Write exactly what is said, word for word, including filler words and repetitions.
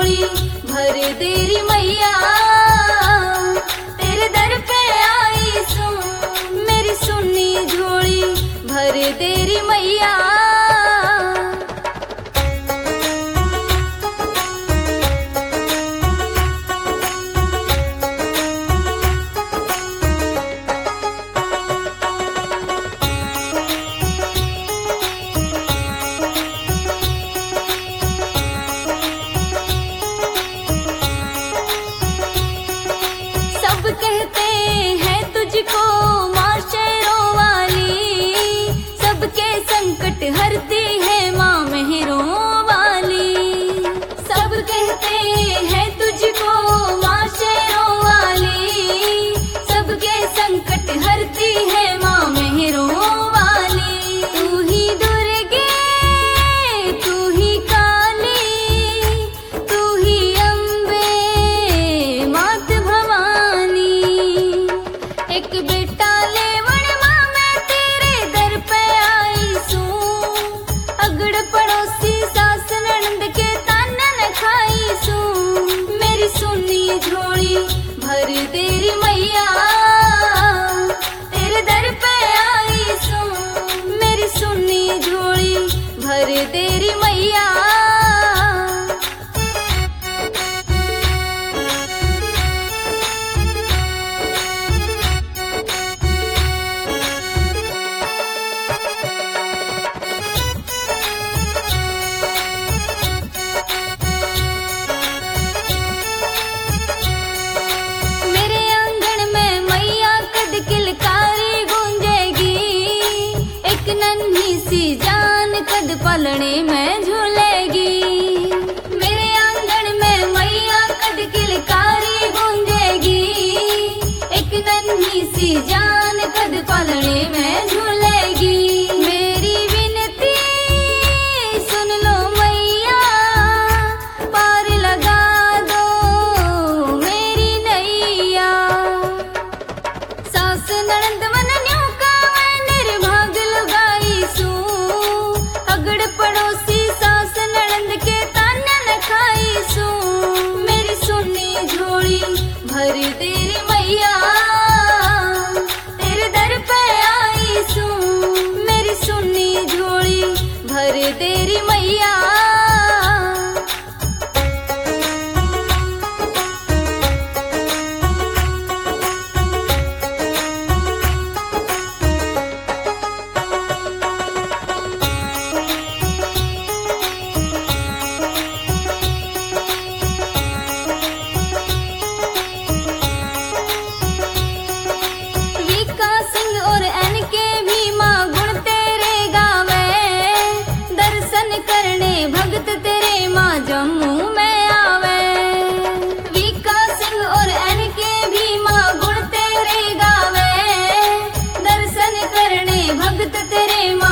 झोली भर तेरी मैया, तेरे दर पे आई सू मेरी सुन्नी झोली भर तेरी मैया। कहते हैं तुझको माँ शेरों वाली, सबके संकट हरती है माँ मेहरों वाली। सब कहते हैं तुझको माँ शेरों वाली, सबके संकट हरती है माँ मेहरों वाली। तू ही दुर्गे तू ही काली, तू ही अम्बे मात भवानी। एक बेटा लेवण माँ मैं तेरे दर पे आई सू, अगड़ पड़ोसी सास ननद के ताना न खाई सू मेरी सुन्नी झोली भर तेरी मैया, तेरे दर पे आई सू मेरी सुन्नी झोली भर तेरी मैया। किलकारी गूंजेगी एक नन्ही सी जान कद पलने में झूलेगी। मेरे आंगन में मैया कद किलकारी गूंजेगी एक नन्ही सी जान कद पलने में झूलेगी। मेरी विनती सुन लो मैया, पार लगा दो मेरी नैया। सास ननद मन न्यू का मैं निर्भाग लगाई सू, अगड़ पड़ोसी सास ननद के ताना न खाई सू मेरी सुन्नी झोली भर तेरी मैया, तेरे दर पे आई सू मेरी सुन्नी झोली भर तेरी मैया। भगत तेरे माँ जम्मू में आवे, वीका सिंह और एन के भी माँ गुण तेरे गावे, दर्शन करने भगत तेरे माँ